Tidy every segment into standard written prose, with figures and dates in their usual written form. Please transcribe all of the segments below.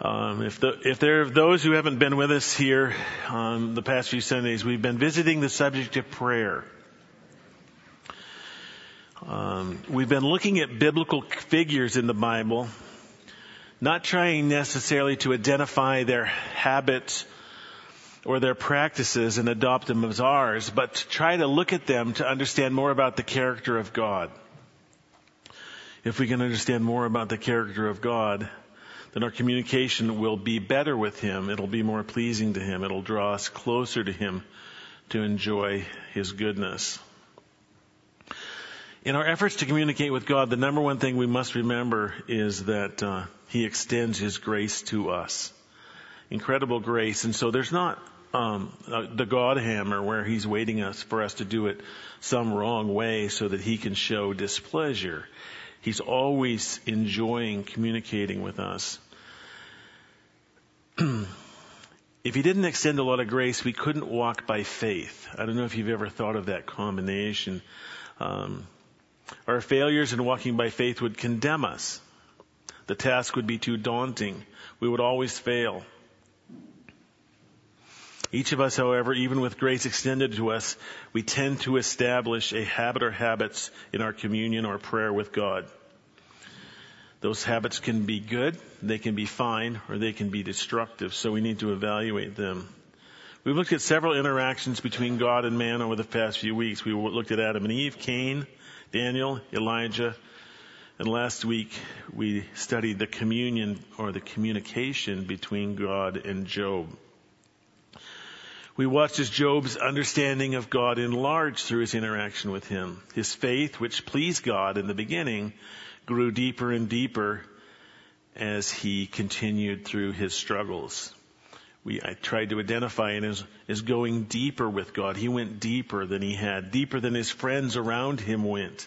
If there are those who haven't been with us here on the past few Sundays, we've been visiting the subject of prayer. We've been looking at biblical figures in the Bible, not trying necessarily to identify their habits or their practices and adopt them as ours, but to try to look at them to understand more about the character of God. If we can understand more about the character of God, then our communication will be better with Him. It'll be more pleasing to Him. It'll draw us closer to Him to enjoy His goodness. In our efforts to communicate with God, the number one thing we must remember is that He extends His grace to us. Incredible grace. And so there's not the God hammer where He's waiting for us to do it some wrong way so that He can show displeasure. He's always enjoying communicating with us. If He didn't extend a lot of grace, we couldn't walk by faith. I don't know if you've ever thought of that combination. Our failures in walking by faith would condemn us. The task would be too daunting. We would always fail. Each of us, however, even with grace extended to us, we tend to establish a habit or habits in our communion or prayer with God. Those habits can be good, they can be fine, or they can be destructive, so we need to evaluate them. We've looked at several interactions between God and man over the past few weeks. We looked at Adam and Eve, Cain, Daniel, Elijah, and last week we studied the communion or the communication between God and Job. We watched as Job's understanding of God enlarged through his interaction with Him. His faith, which pleased God in the beginning, grew deeper and deeper as he continued through his struggles. I tried to identify it as going deeper with God. He went deeper than deeper than his friends around him went.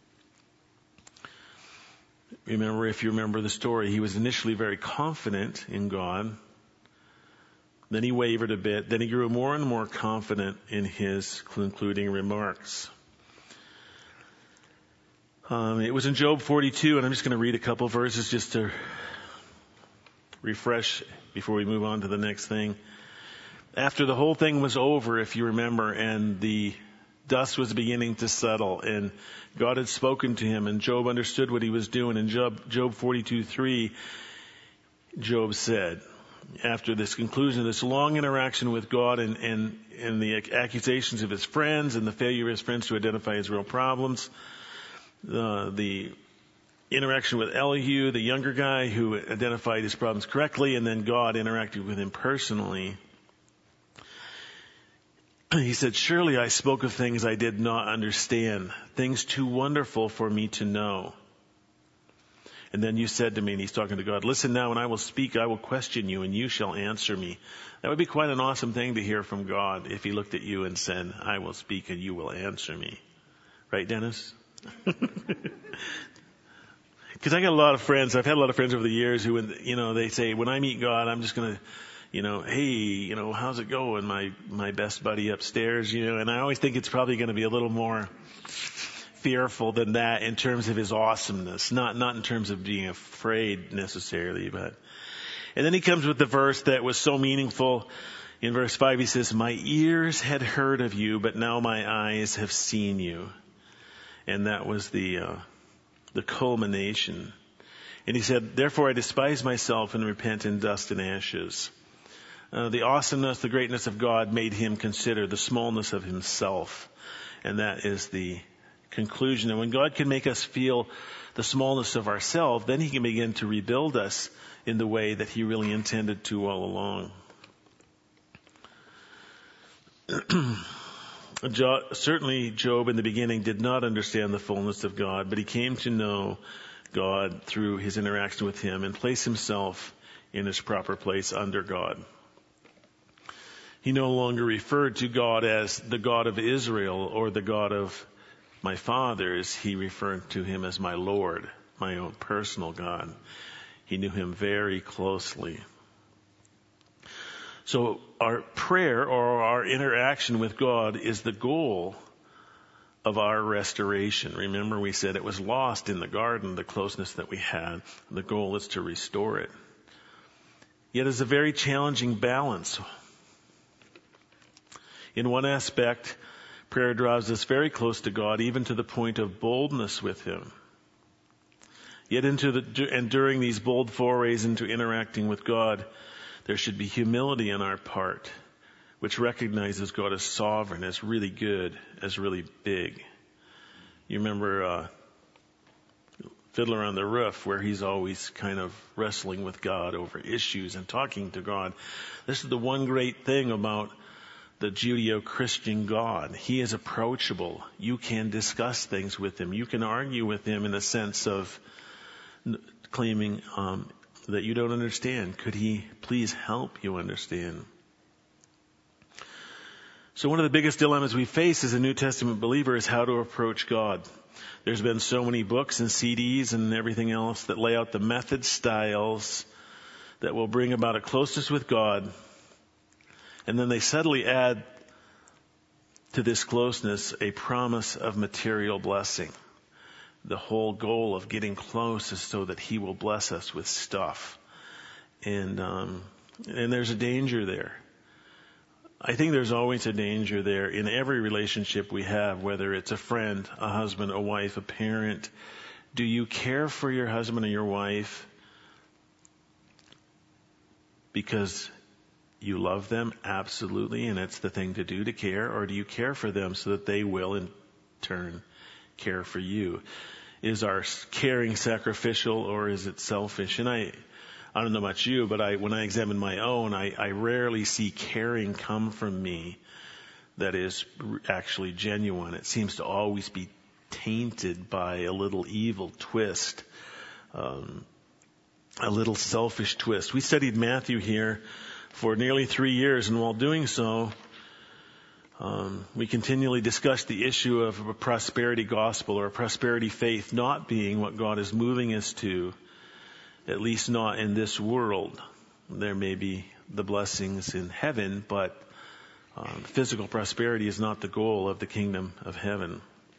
If you remember the story, he was initially very confident in God. Then he wavered a bit. Then he grew more and more confident in his concluding remarks. It was in Job 42, and I'm just going to read a couple verses just to refresh before we move on to the next thing. After the whole thing was over, if you remember, and the dust was beginning to settle, and God had spoken to him, and Job understood what he was doing. In Job 42:3, Job said, after this conclusion of this long interaction with God and the accusations of his friends and the failure of his friends to identify his real problems, the interaction with Elihu, the younger guy who identified his problems correctly, and then God interacted with him personally. He said, "Surely I spoke of things I did not understand, things too wonderful for me to know. And then you said to me," and he's talking to God, "Listen now, and I will speak, I will question you, and you shall answer me." That would be quite an awesome thing to hear from God if He looked at you and said, "I will speak and you will answer me." Right, Dennis? Because I got a lot of friends. I've had a lot of friends over the years who, they say, when I meet God, I'm just going to, hey, how's it going? My best buddy upstairs, and I always think it's probably going to be a little more fearful than that in terms of His awesomeness, not in terms of being afraid necessarily, but. And then he comes with the verse that was so meaningful. In verse 5, he says, "My ears had heard of you, but now my eyes have seen you." And that was the culmination. And he said, "Therefore I despise myself and repent in dust and ashes." The awesomeness, the greatness of God made him consider the smallness of himself. And that is the conclusion. And when God can make us feel the smallness of ourselves, then He can begin to rebuild us in the way that He really intended to all along. Certainly Job in the beginning did not understand the fullness of God, but he came to know God through his interaction with Him and place himself in his proper place under God. He no longer referred to God as the God of Israel or the God of my fathers. He referred to Him as my Lord, my own personal God. He knew Him very closely. So our prayer or our interaction with God is the goal of our restoration. Remember, we said it was lost in the garden, the closeness that we had. The goal is to restore it. Yet it's a very challenging balance. In one aspect, prayer draws us very close to God, even to the point of boldness with Him. Yet during these bold forays into interacting with God, there should be humility on our part, which recognizes God as sovereign, as really good, as really big. You remember Fiddler on the Roof, where he's always kind of wrestling with God over issues and talking to God. This is the one great thing about the Judeo-Christian God. He is approachable. You can discuss things with Him. You can argue with Him in the sense of claiming that you don't understand. Could He please help you understand? So one of the biggest dilemmas we face as a New Testament believer is how to approach God. There's been so many books and CDs and everything else that lay out the method styles that will bring about a closeness with God. And then they subtly add to this closeness a promise of material blessing. The whole goal of getting close is so that He will bless us with stuff. And there's a danger there. I think there's always a danger there in every relationship we have, whether it's a friend, a husband, a wife, a parent. Do you care for your husband or your wife because you love them? Absolutely, and it's the thing to do to care. Or do you care for them so that they will in turn care for you? Is our caring sacrificial or is it selfish? And I don't know about you, but when I examine my own, I rarely see caring come from me that is actually genuine. It seems to always be tainted by a little evil twist, a little selfish twist. We studied Matthew here for nearly 3 years, and while doing so, we continually discussed the issue of a prosperity gospel or a prosperity faith not being what God is moving us to, at least not in this world. There may be the blessings in heaven, but physical prosperity is not the goal of the kingdom of heaven.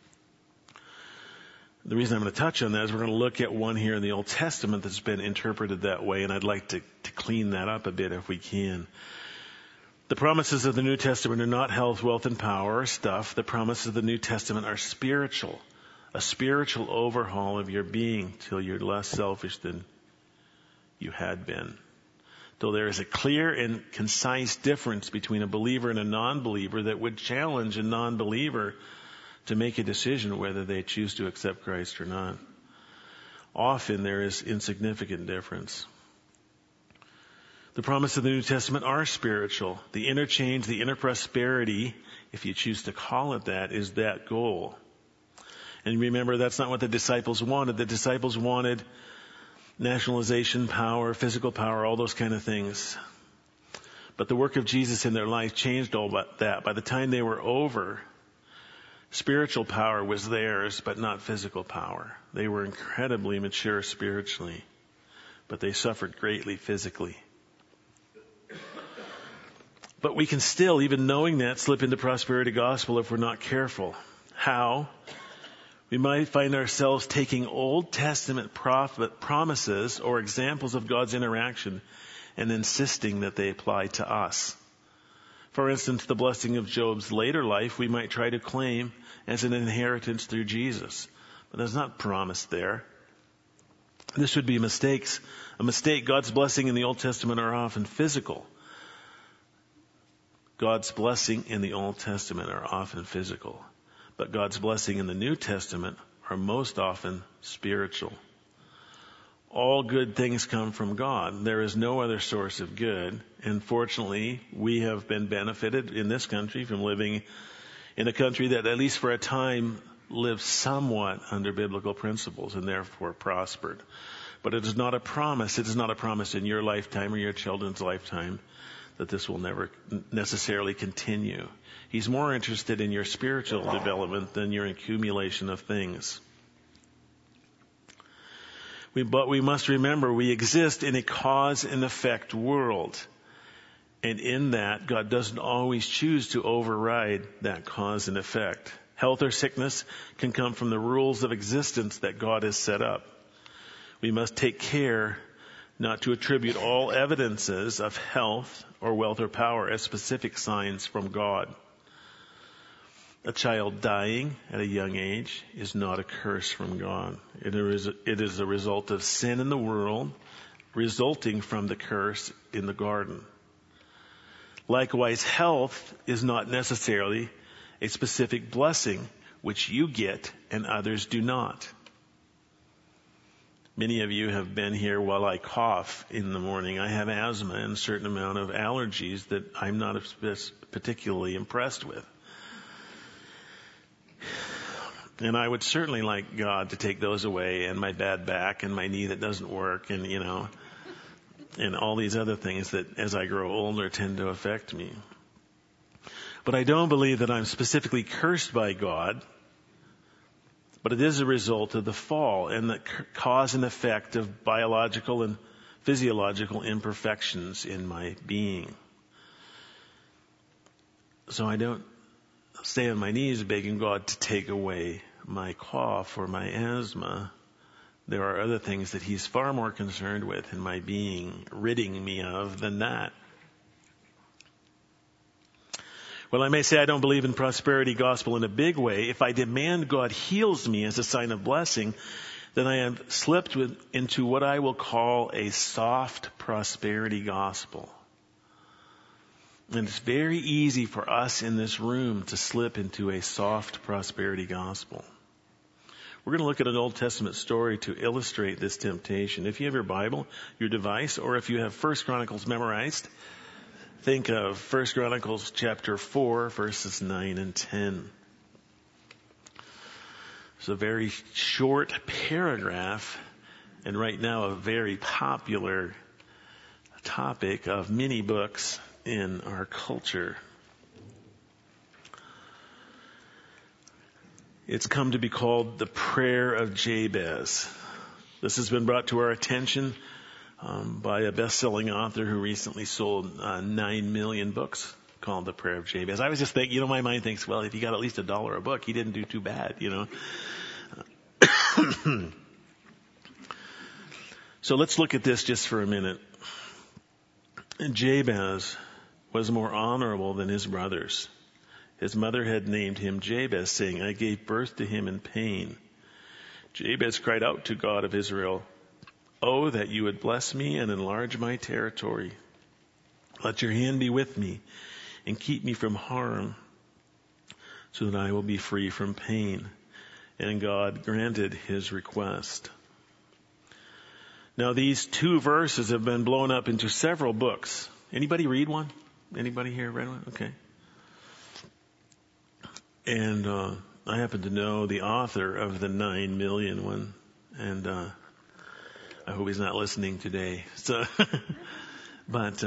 The reason I'm going to touch on that is we're going to look at one here in the Old Testament that's been interpreted that way, and I'd like to clean that up a bit if we can. The promises of the New Testament are not health, wealth, and power or stuff. The promises of the New Testament are spiritual, a spiritual overhaul of your being till you're less selfish than you had been. Though there is a clear and concise difference between a believer and a non-believer that would challenge a non-believer to make a decision whether they choose to accept Christ or not. Often there is insignificant difference. The promises of the New Testament are spiritual. The inner change, the inner prosperity, if you choose to call it that, is that goal. And remember, that's not what the disciples wanted. The disciples wanted nationalization, power, physical power, all those kind of things. But the work of Jesus in their life changed all that. By the time they were over, spiritual power was theirs, but not physical power. They were incredibly mature spiritually, but they suffered greatly physically. But we can still, even knowing that, slip into prosperity gospel if we're not careful. How? We might find ourselves taking Old Testament promises or examples of God's interaction and insisting that they apply to us. For instance, the blessing of Job's later life we might try to claim as an inheritance through Jesus. But there's not promise there. This would be mistakes. A mistake. God's blessing in the Old Testament are often physical. God's blessing in the Old Testament are often physical. But God's blessing in the New Testament are most often spiritual. All good things come from God. There is no other source of good. And fortunately, we have been benefited in this country from living in a country that, at least for a time, lived somewhat under biblical principles and therefore prospered. But it is not a promise. It is not a promise in your lifetime or your children's lifetime that this will never necessarily continue. He's more interested in your spiritual development than your accumulation of things. But we must remember we exist in a cause and effect world. And in that, God doesn't always choose to override that cause and effect. Health or sickness can come from the rules of existence that God has set up. We must take care not to attribute all evidences of health or wealth or power as specific signs from God. A child dying at a young age is not a curse from God. It is a result of sin in the world, resulting from the curse in the garden. Likewise, health is not necessarily a specific blessing which you get and others do not. Many of you have been here while I cough in the morning. I have asthma and a certain amount of allergies that I'm not particularly impressed with. And I would certainly like God to take those away, and my bad back and my knee that doesn't work, and and all these other things that as I grow older tend to affect me. But I don't believe that I'm specifically cursed by God, but it is a result of the fall and the cause and effect of biological and physiological imperfections in my being. So I don't stay on my knees begging God to take away my cough or my asthma. There are other things that He's far more concerned with in my being, ridding me of, than that. Well, I may say I don't believe in prosperity gospel in a big way. If I demand God heals me as a sign of blessing, then I have slipped into what I will call a soft prosperity gospel. And it's very easy for us in this room to slip into a soft prosperity gospel. We're going to look at an Old Testament story to illustrate this temptation. If you have your Bible, your device, or if you have 1 Chronicles memorized, think of 1 Chronicles chapter 4, verses 9 and 10. It's a very short paragraph, and right now a very popular topic of many books in our culture. It's come to be called the Prayer of Jabez. This has been brought to our attention by a best-selling author who recently sold 9 million books called the Prayer of Jabez. I was just thinking, my mind thinks, well, if you got at least $1 a book, he didn't do too bad, So let's look at this just for a minute. Jabez was more honorable than his brothers. His mother had named him Jabez, saying, I gave birth to him in pain. Jabez cried out to God of Israel, Oh, that you would bless me and enlarge my territory. Let your hand be with me and keep me from harm, so that I will be free from pain. And God granted his request. Now these 2 verses have been blown up into several books. Anybody read one? Anybody here read one? Okay. And I happen to know the author of the 9 million one, and I hope he's not listening today. So, but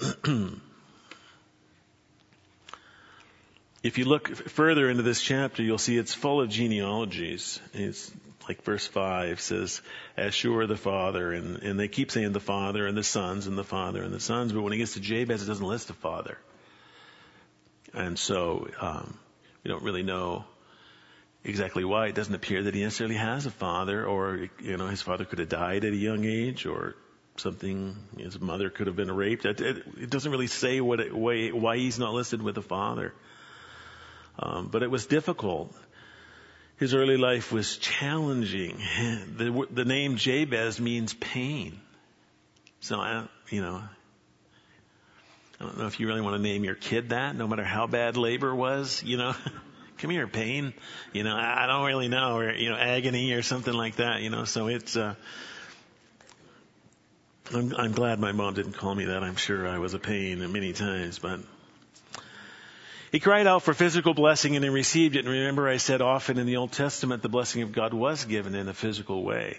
if you look further into this chapter, you'll see it's full of genealogies. It's like verse 5 says, Ashur the father, and they keep saying the father and the sons and the father and the sons, but when it gets to Jabez, it doesn't list a father. And so we don't really know exactly why. It doesn't appear that he necessarily has a father, or his father could have died at a young age, or something. His mother could have been raped. It doesn't really say why he's not listed with a father. But it was difficult. His early life was challenging. The name Jabez means pain. So I don't know if you really want to name your kid that, no matter how bad labor was, Come here, pain. I don't really know, or, agony or something like that, So it's, I'm glad my mom didn't call me that. I'm sure I was a pain many times, but he cried out for physical blessing and he received it. And remember, I said often in the Old Testament, the blessing of God was given in a physical way.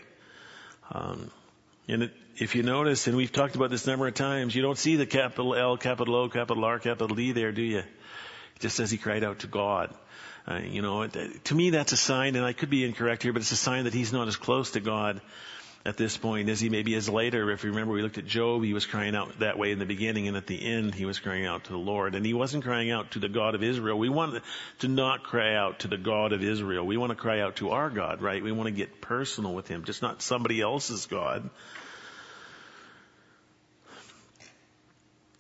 If you notice, and we've talked about this a number of times, you don't see the capital L, capital O, capital R, capital D there, do you? It just says he cried out to God. To me that's a sign, and I could be incorrect here, but it's a sign that he's not as close to God at this point as he maybe is later. If you remember, we looked at Job, he was crying out that way in the beginning, and at the end he was crying out to the Lord. And he wasn't crying out to the God of Israel. We want to not cry out to the God of Israel. We want to cry out to our God, right? We want to get personal with him, just not somebody else's God.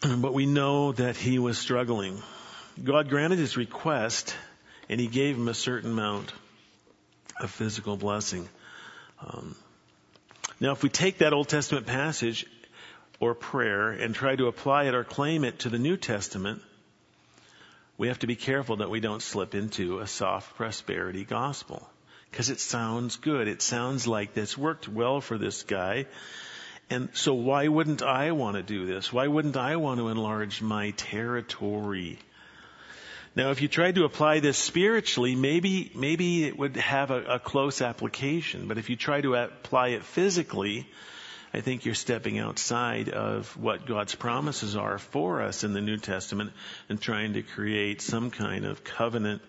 but we know that he was struggling. God granted his request, and he gave him a certain amount of physical blessing. Now, if we take that Old Testament passage or prayer and try to apply it or claim it to the New Testament, we have to be careful that we don't slip into a soft prosperity gospel. Because it sounds good. It sounds like this worked well for this guy. And so why wouldn't I want to do this? Why wouldn't I want to enlarge my territory? Now, if you tried to apply this spiritually, maybe it would have a close application. But if you try to apply it physically, I think you're stepping outside of what God's promises are for us in the New Testament and trying to create some kind of covenant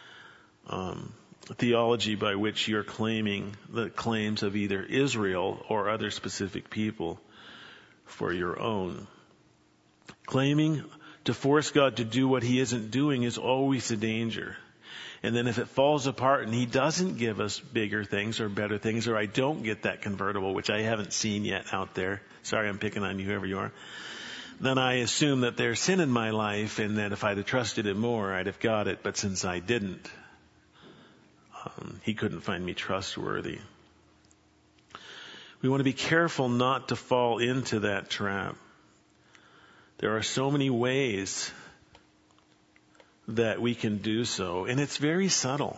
theology by which you're claiming the claims of either Israel or other specific people for your own. Claiming to force God to do what he isn't doing is always a danger. And then if it falls apart and he doesn't give us bigger things or better things, or I don't get that convertible, which I haven't seen yet out there, sorry, I'm picking on you, whoever you are, then I assume that there's sin in my life and that if I'd have trusted him more, I'd have got it. But since I didn't, he couldn't find me trustworthy. We want to be careful not to fall into that trap. There are so many ways that we can do so, and it's very subtle.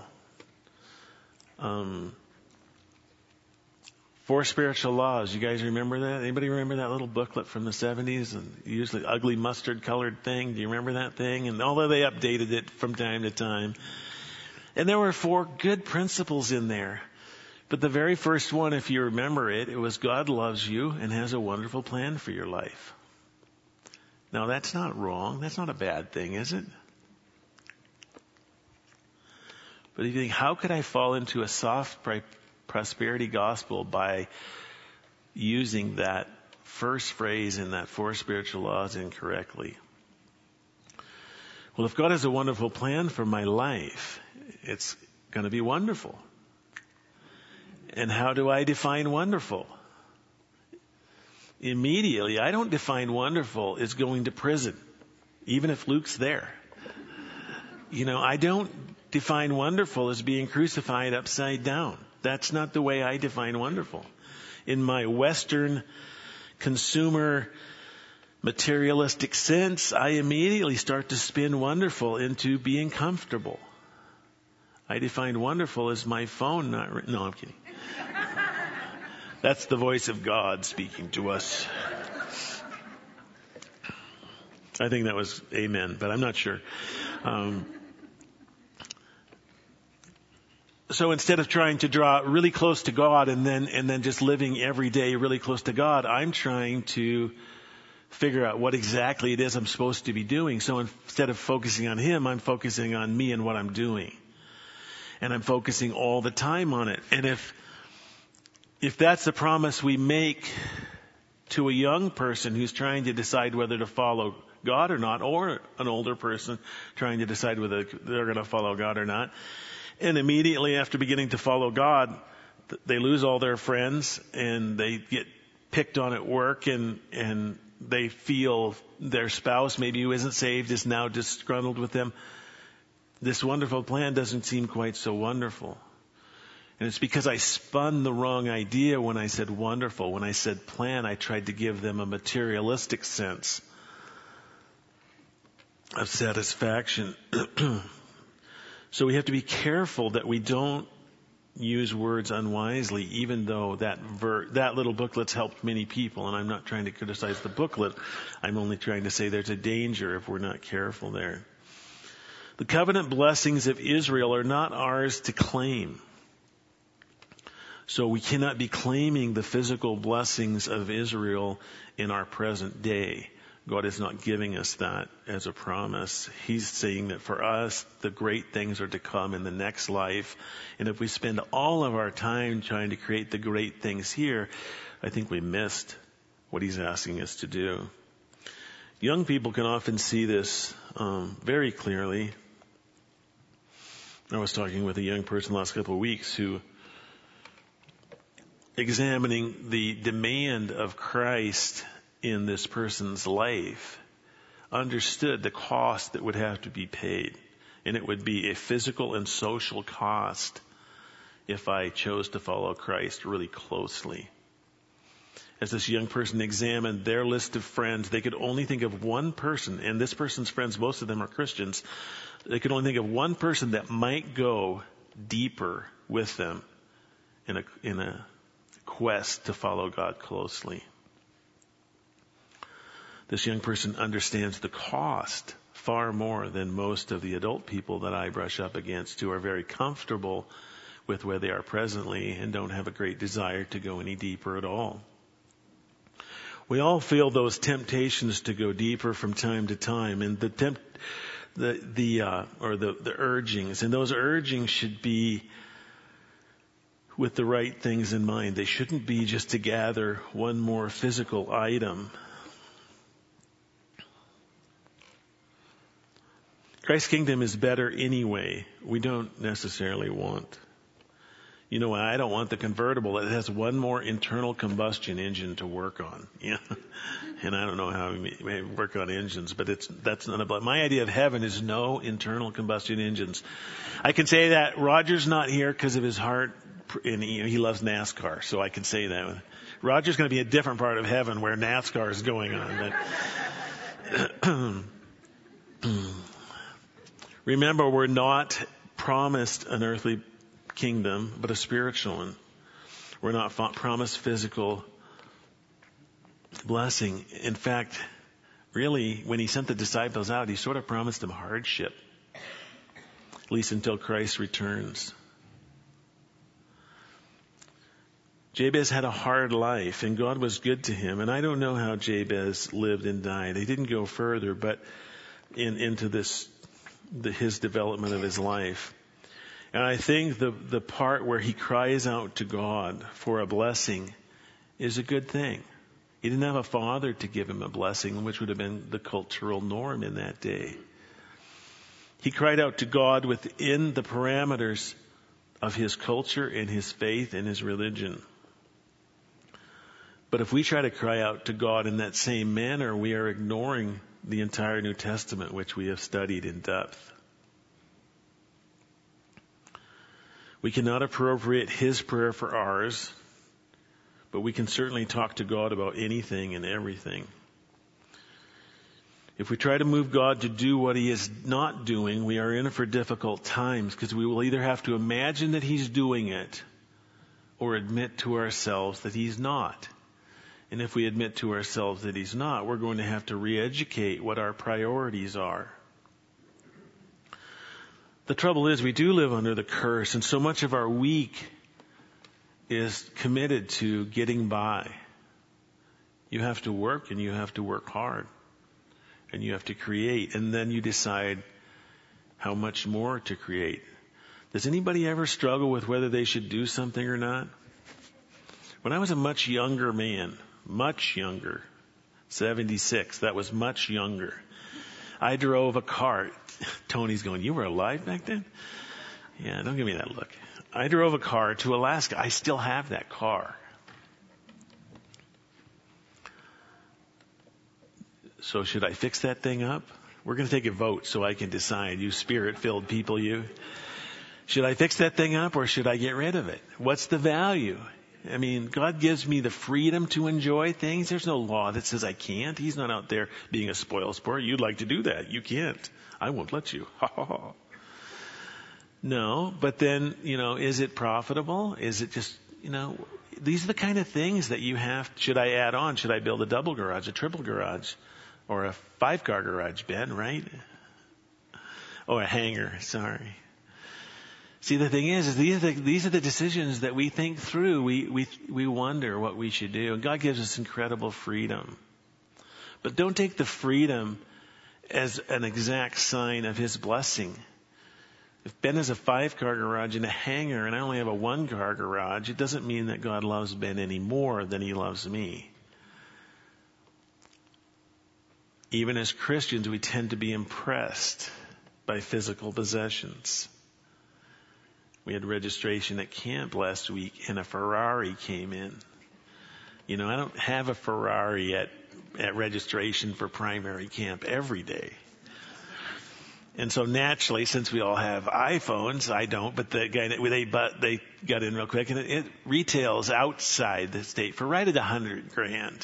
4 Spiritual Laws. You guys remember that? Anybody remember that little booklet from the 70s? And usually ugly mustard colored thing. Do you remember that thing? And although they updated it from time to time. And there were 4 good principles in there. But the very first one, if you remember it, it was God loves you and has a wonderful plan for your life. Now that's not wrong. That's not a bad thing, is it? But if you think, how could I fall into a soft prosperity gospel by using that first phrase in that 4 Spiritual Laws incorrectly? Well, if God has a wonderful plan for my life, it's going to be wonderful. And how do I define wonderful? Immediately, I don't define wonderful as going to prison, even if Luke's there. I don't define wonderful as being crucified upside down. That's not the way I define wonderful. In my Western consumer materialistic sense, I immediately start to spin wonderful into being comfortable. I define wonderful as my phone not... No, I'm kidding. That's the voice of God speaking to us. I think that was amen, but I'm not sure. So instead of trying to draw really close to God and then just living every day really close to God, I'm trying to figure out what exactly it is I'm supposed to be doing. So instead of focusing on him, I'm focusing on me and what I'm doing. And I'm focusing all the time on it. And if that's the promise we make to a young person who's trying to decide whether to follow God or not, or an older person trying to decide whether they're going to follow God or not, and immediately after beginning to follow God, they lose all their friends and they get picked on at work and they feel their spouse, maybe who isn't saved, is now disgruntled with them. This wonderful plan doesn't seem quite so wonderful. And it's because I spun the wrong idea when I said wonderful. When I said plan, I tried to give them a materialistic sense of satisfaction. So we have to be careful that we don't use words unwisely, even though that little booklet's helped many people. And I'm not trying to criticize the booklet. I'm only trying to say there's a danger if we're not careful there. The covenant blessings of Israel are not ours to claim. So we cannot be claiming the physical blessings of Israel in our present day. God is not giving us that as a promise. He's saying that for us, the great things are to come in the next life. And if we spend all of our time trying to create the great things here, I think we missed what he's asking us to do. Young people can often see this very clearly. I was talking with a young person the last couple of weeks who, examining the demand of Christ in this person's life, understood the cost that would have to be paid. And it would be a physical and social cost if I chose to follow Christ really closely. As this young person examined their list of friends, they could only think of one person, and this person's friends, most of them are Christians. They could only think of one person that might go deeper with them in a quest to follow God closely. This young person understands the cost far more than most of the adult people that I brush up against, who are very comfortable with where they are presently and don't have a great desire to go any deeper at all. We all feel those temptations to go deeper from time to time, and the urgings, and those urgings should be with the right things in mind. They shouldn't be just to gather one more physical item. Christ's kingdom is better anyway. We don't necessarily want. You know, I don't want the convertible that has one more internal combustion engine to work on. Yeah. And I don't know how we work on engines, but that's not about. My idea of heaven is no internal combustion engines. I can say that Roger's not here because of his heart, and he loves NASCAR, so I can say that. Roger's going to be a different part of heaven where NASCAR is going on. But remember, we're not promised an earthly kingdom, but a spiritual one. We're not promised physical blessing. In fact, really, when he sent the disciples out, he sort of promised them hardship, at least until Christ returns. Jabez had a hard life, and God was good to him. And I don't know how Jabez lived and died. He didn't go further, but into his development of his life. And I think the part where he cries out to God for a blessing is a good thing. He didn't have a father to give him a blessing, which would have been the cultural norm in that day. He cried out to God within the parameters of his culture and his faith and his religion. But if we try to cry out to God in that same manner, we are ignoring the entire New Testament, which we have studied in depth. We cannot appropriate his prayer for ours, but we can certainly talk to God about anything and everything. If we try to move God to do what he is not doing, we are in for difficult times, because we will either have to imagine that he's doing it or admit to ourselves that he's not. And if we admit to ourselves that he's not, we're going to have to re-educate what our priorities are. The trouble is, we do live under the curse, and so much of our week is committed to getting by. You have to work, and you have to work hard, and you have to create, and then you decide how much more to create. Does anybody ever struggle with whether they should do something or not? When I was a much younger man, 76, that was much younger, I drove a car. Tony's going, you were alive back then? Yeah, don't give me that look. I drove a car to Alaska. I still have that car. So should I fix that thing up? We're going to take a vote so I can decide, you spirit-filled people, you. Should I fix that thing up or should I get rid of it? What's the value? I mean, God gives me the freedom to enjoy things. There's no law that says I can't. He's not out there being a spoilsport. You'd like to do that. You can't. I won't let you. Ha ha ha. No, but then, is it profitable? Is it just, these are the kind of things that you have. Should I add on? Should I build a double garage, a triple garage, or a 5-car garage, Ben, right? Oh, a hangar. Sorry. See, the thing is these are the decisions that we think through. We wonder what we should do. And God gives us incredible freedom. But don't take the freedom as an exact sign of his blessing. If Ben has a 5-car garage and a hangar and I only have a 1-car garage, it doesn't mean that God loves Ben any more than he loves me. Even as Christians, we tend to be impressed by physical possessions. We had registration at camp last week and a Ferrari came in. I don't have a Ferrari at at registration for primary camp every day. And so naturally, since we all have iPhones, I don't, but the guy they got in real quick, and it retails outside the state for right at $100,000.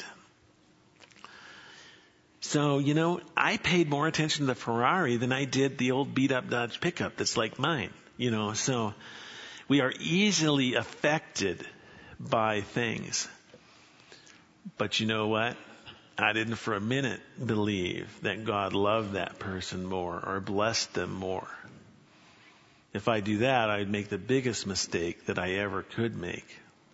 So, I paid more attention to the Ferrari than I did the old beat up Dodge pickup that's like mine, so we are easily affected by things. But you know what? I didn't for a minute believe that God loved that person more or blessed them more. If I do that, I'd make the biggest mistake that I ever could make.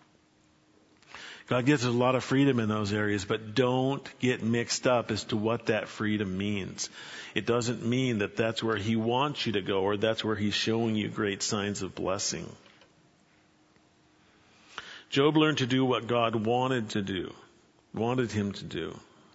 God gives us a lot of freedom in those areas, but don't get mixed up as to what that freedom means. It doesn't mean that that's where He wants you to go or that's where He's showing you great signs of blessing. Job learned to do what God wanted him to do.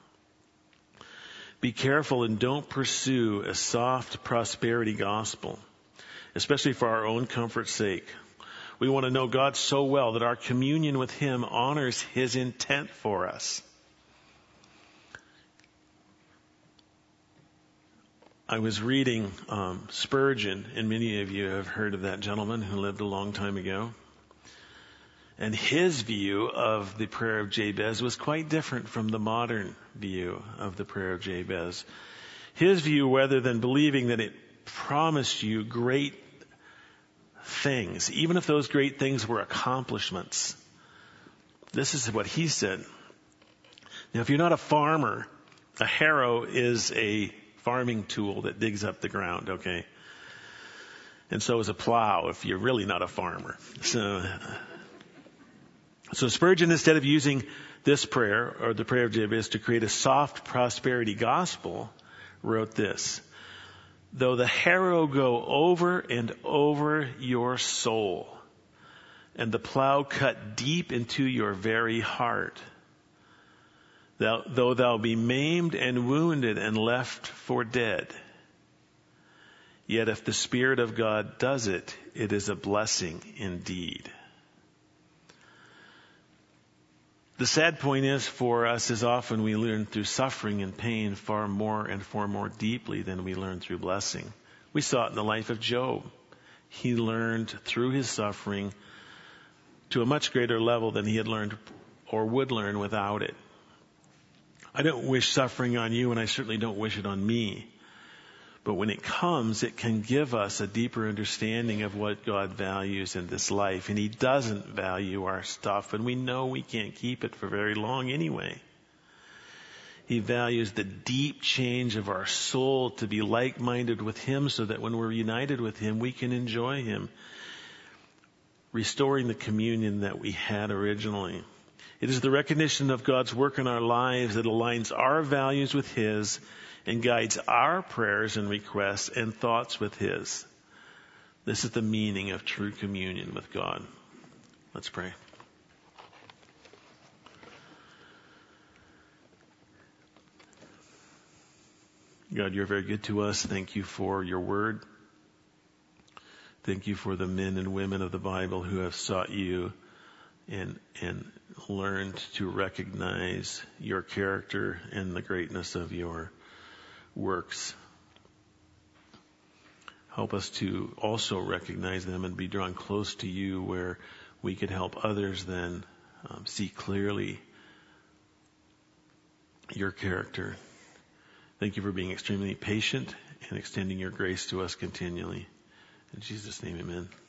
Be careful and don't pursue a soft prosperity gospel, especially for our own comfort's sake. We want to know God so well that our communion with Him honors His intent for us. I was reading Spurgeon, and many of you have heard of that gentleman who lived a long time ago. And his view of the prayer of Jabez was quite different from the modern view of the prayer of Jabez. His view, rather than believing that it promised you great things, even if those great things were accomplishments, this is what he said. Now, if you're not a farmer, a harrow is a farming tool that digs up the ground, okay? And so is a plow if you're really not a farmer. So Spurgeon, instead of using this prayer, or the prayer of Jabez, to create a soft prosperity gospel, wrote this: though the harrow go over and over your soul, and the plow cut deep into your very heart, though thou be maimed and wounded and left for dead, yet if the Spirit of God does it, it is a blessing indeed. The sad point is, for us, is often we learn through suffering and pain far more deeply than we learn through blessing. We saw it in the life of Job. He learned through his suffering to a much greater level than he had learned or would learn without it. I don't wish suffering on you, and I certainly don't wish it on me. But when it comes, it can give us a deeper understanding of what God values in this life. And He doesn't value our stuff, and we know we can't keep it for very long anyway. He values the deep change of our soul to be like-minded with Him, so that when we're united with Him, we can enjoy Him, restoring the communion that we had originally. It is the recognition of God's work in our lives that aligns our values with His and guides our prayers and requests and thoughts with His. This is the meaning of true communion with God. Let's pray. God, You're very good to us. Thank You for Your word. Thank You for the men and women of the Bible who have sought You and learned to recognize Your character and the greatness of Your works. Help us to also recognize them and be drawn close to You, where we could help others then see clearly Your character. Thank You for being extremely patient and extending Your grace to us continually. In Jesus' name, amen.